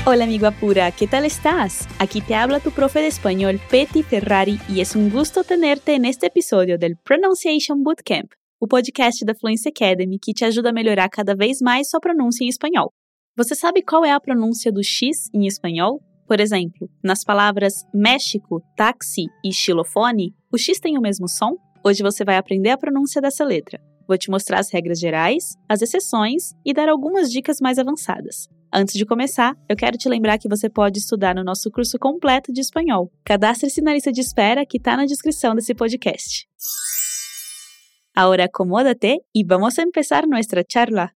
Hola amigo Apura, ¿qué tal estás? Aquí te habla tu profe de español Petty Ferrari y es un gusto tenerte en este episódio del Pronunciation Bootcamp, o podcast da Fluency Academy que te ajuda a melhorar cada vez mais sua pronúncia em espanhol. Você sabe qual é a pronúncia do X em espanhol? Por exemplo, nas palavras México, táxi e xilofone, o X tem o mesmo som? Hoje você vai aprender a pronúncia dessa letra. Vou te mostrar as regras gerais, as exceções e dar algumas dicas mais avançadas. Antes de começar, eu quero te lembrar que você pode estudar no nosso curso completo de espanhol. Cadastre-se na lista de espera que está na descrição desse podcast. Ahora acomódate y vamos a empezar nuestra charla.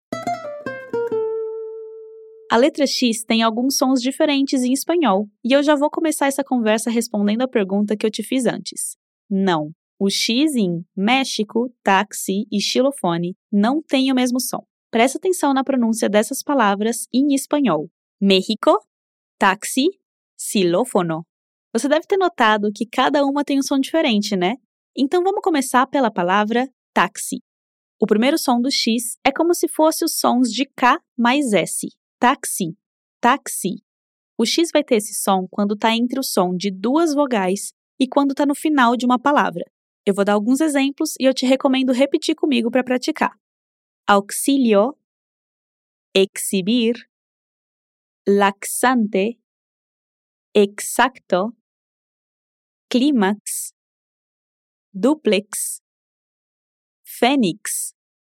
A letra X tem alguns sons diferentes em espanhol e eu já vou começar essa conversa respondendo a pergunta que eu te fiz antes. Não, o X em México, táxi e xilofone não tem o mesmo som. Presta atenção na pronúncia dessas palavras em espanhol. México, táxi, xilófono. Você deve ter notado que cada uma tem um som diferente, né? Então vamos começar pela palavra táxi. O primeiro som do X é como se fosse os sons de K mais S. Táxi, táxi. O X vai ter esse som quando está entre o som de duas vogais e quando está no final de uma palavra. Eu vou dar alguns exemplos e eu te recomendo repetir comigo para praticar. Auxilio, exhibir, laxante, exacto, clímax, dúplex, fênix.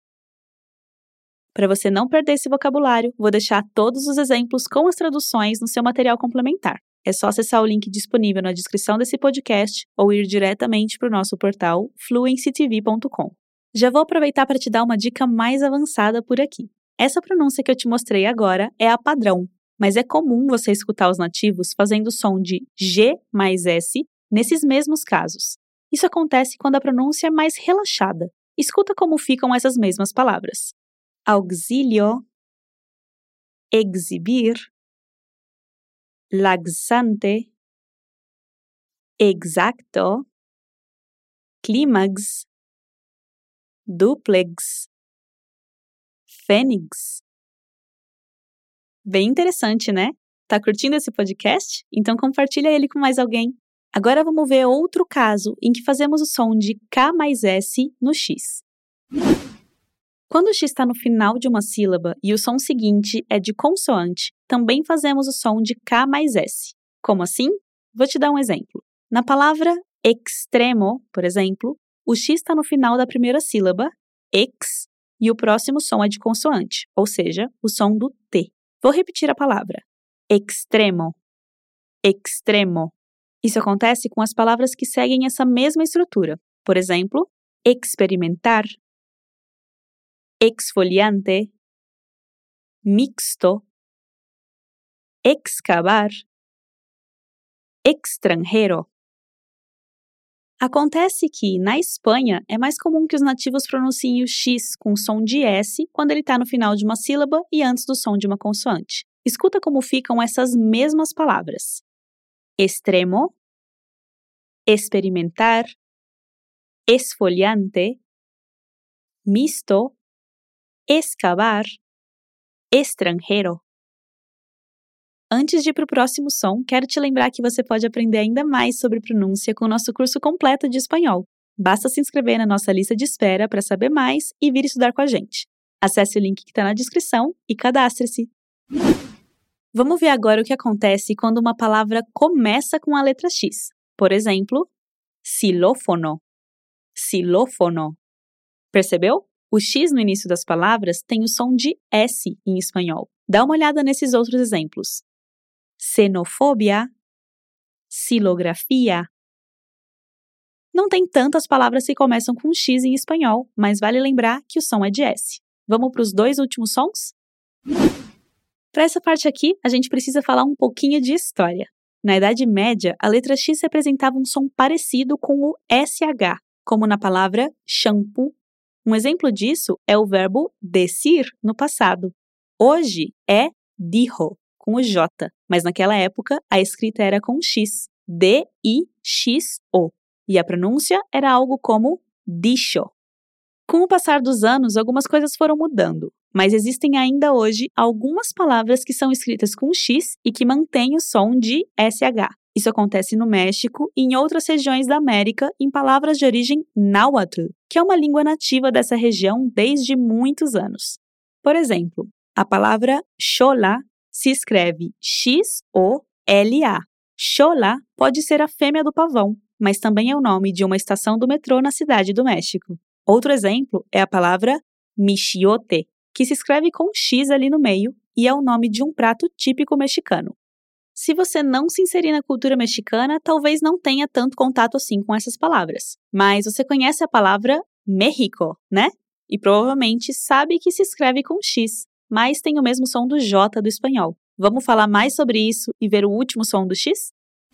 Para você não perder esse vocabulário, vou deixar todos os exemplos com as traduções no seu material complementar. É só acessar o link disponível na descrição desse podcast ou ir diretamente para o nosso portal fluencytv.com. Já vou aproveitar para te dar uma dica mais avançada por aqui. Essa pronúncia que eu te mostrei agora é a padrão, mas é comum você escutar os nativos fazendo o som de G mais S nesses mesmos casos. Isso acontece quando a pronúncia é mais relaxada. Escuta como ficam essas mesmas palavras. Auxilio, exhibir, laxante, exacto, clímax, dúplex, fênix. Bem interessante, né? Tá curtindo esse podcast? Então compartilha ele com mais alguém. Agora vamos ver outro caso em que fazemos o som de K mais S no X. Quando o X está no final de uma sílaba e o som seguinte é de consoante, também fazemos o som de K mais S. Como assim? Vou te dar um exemplo. Na palavra extremo, por exemplo, o X está no final da primeira sílaba, ex, e o próximo som é de consoante, ou seja, o som do T. Vou repetir a palavra. Extremo, extremo. Isso acontece com as palavras que seguem essa mesma estrutura. Por exemplo, experimentar, exfoliante, mixto, excavar, extranjero. Acontece que, na Espanha, é mais comum que os nativos pronunciem o X com som de S quando ele está no final de uma sílaba e antes do som de uma consoante. Escuta como ficam essas mesmas palavras. Extremo, experimentar, esfoliante, misto, excavar, extranjero. Antes de ir para o próximo som, quero te lembrar que você pode aprender ainda mais sobre pronúncia com o nosso curso completo de espanhol. Basta se inscrever na nossa lista de espera para saber mais e vir estudar com a gente. Acesse o link que está na descrição e cadastre-se. Vamos ver agora o que acontece quando uma palavra começa com a letra X. Por exemplo, xilófono. Xilófono. Percebeu? O X no início das palavras tem o som de S em espanhol. Dá uma olhada nesses outros exemplos. Xenofobia, xilografia. Não tem tantas palavras que começam com X em espanhol, mas vale lembrar que o som é de S. Vamos para os dois últimos sons? Para essa parte aqui, a gente precisa falar um pouquinho de história. Na Idade Média, a letra X representava um som parecido com o SH, como na palavra shampoo. Um exemplo disso é o verbo decir no passado. Hoje é dijo, com o J, mas naquela época a escrita era com X, D-I-X-O, e a pronúncia era algo como dicho. Com o passar dos anos, algumas coisas foram mudando. mas existem ainda hoje algumas palavras que são escritas com X e que mantêm o som de SH. Isso acontece no México e em outras regiões da América em palavras de origem náhuatl, que é uma língua nativa dessa região desde muitos anos. Por exemplo, a palavra xola se escreve X-O-L-A. Xola pode ser a fêmea do pavão, mas também é o nome de uma estação do metrô na cidade do México. Outro exemplo é a palavra michiote, que se escreve com X ali no meio e é o nome de um prato típico mexicano. Se você não se inserir na cultura mexicana, talvez não tenha tanto contato assim com essas palavras. Mas você conhece a palavra México, né? E provavelmente sabe que se escreve com X, mas tem o mesmo som do J do espanhol. Vamos falar mais sobre isso e ver o último som do X?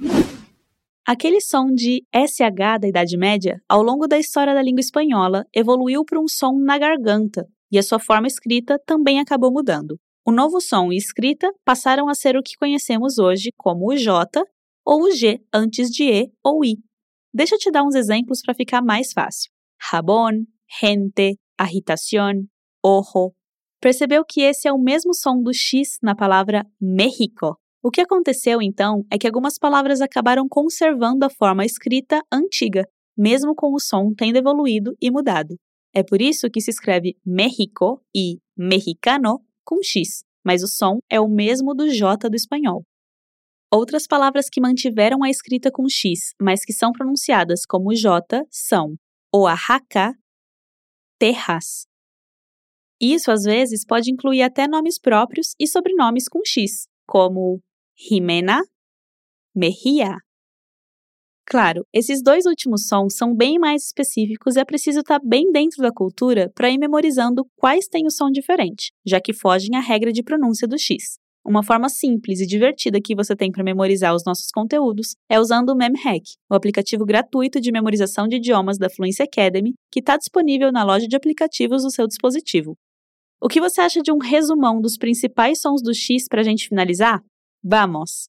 Aquele som de SH da Idade Média, ao longo da história da língua espanhola, evoluiu para um som na garganta, e a sua forma escrita também acabou mudando. O novo som e escrita passaram a ser o que conhecemos hoje como o J ou o G antes de E ou I. Deixa eu te dar uns exemplos para ficar mais fácil. Jabón, gente, agitación, ojo. Percebeu que esse é o mesmo som do X na palavra México? O que aconteceu, então, é que algumas palavras acabaram conservando a forma escrita antiga, mesmo com o som tendo evoluído e mudado. É por isso que se escreve México e mexicano com X, mas o som é o mesmo do J do espanhol. Outras palavras que mantiveram a escrita com X, mas que são pronunciadas como J, são Oaxaca, Texas. Isso, às vezes, pode incluir até nomes próprios e sobrenomes com X, como Jimena, Mejía. Claro, esses dois últimos sons são bem mais específicos e é preciso estar bem dentro da cultura para ir memorizando quais têm o som diferente, já que fogem à regra de pronúncia do X. Uma forma simples e divertida que você tem para memorizar os nossos conteúdos é usando o MemHack, o aplicativo gratuito de memorização de idiomas da Fluency Academy, que está disponível na loja de aplicativos do seu dispositivo. O que você acha de um resumão dos principais sons do X para a gente finalizar? Vamos!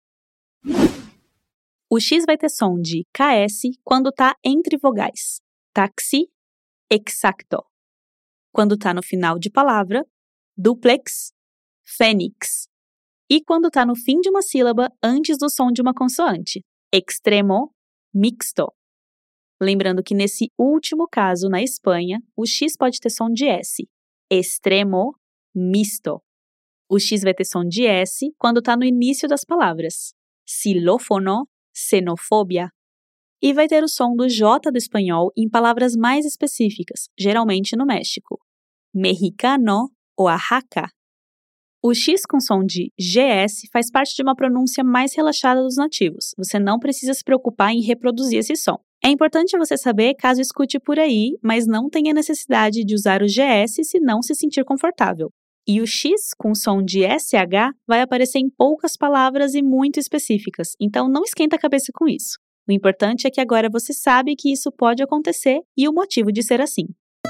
O X vai ter som de KS quando está entre vogais. Taxi, exacto. Quando está no final de palavra, duplex, fênix. E quando está no fim de uma sílaba antes do som de uma consoante. Extremo, mixto. Lembrando que nesse último caso, na Espanha, o X pode ter som de S. Extremo, misto. O X vai ter som de S quando está no início das palavras. Xilófono, xenofobia. E vai ter o som do J do espanhol em palavras mais específicas, geralmente no México. Mexicano, Oaxaca. O X com som de GS faz parte de uma pronúncia mais relaxada dos nativos. Você não precisa se preocupar em reproduzir esse som. É importante você saber caso escute por aí, mas não tenha necessidade de usar o GS se não se sentir confortável. E o X com som de SH vai aparecer em poucas palavras e muito específicas, então não esquenta a cabeça com isso. O importante é que agora você sabe que isso pode acontecer e o motivo de ser assim.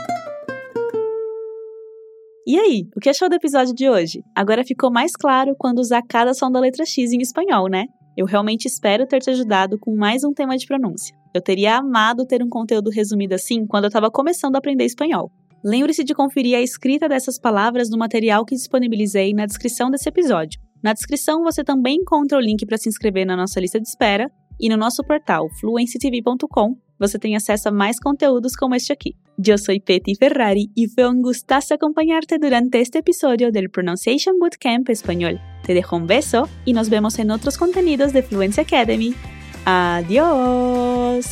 E aí, o que achou do episódio de hoje? Agora ficou mais claro quando usar cada som da letra X em espanhol, né? Eu realmente espero ter te ajudado com mais um tema de pronúncia. Eu teria amado ter um conteúdo resumido assim quando eu estava começando a aprender espanhol. Lembre-se de conferir a escrita dessas palavras no material que disponibilizei na descrição desse episódio. Na descrição você também encontra o link para se inscrever na nossa lista de espera e no nosso portal fluencytv.com você tem acesso a mais conteúdos como este aqui. Eu sou Petty Ferrari y fue un gustazo acompañarte durante este episodio del Pronunciation Bootcamp Español. Te dejo un beso y nos vemos en otros contenidos de Fluency Academy. ¡Adiós!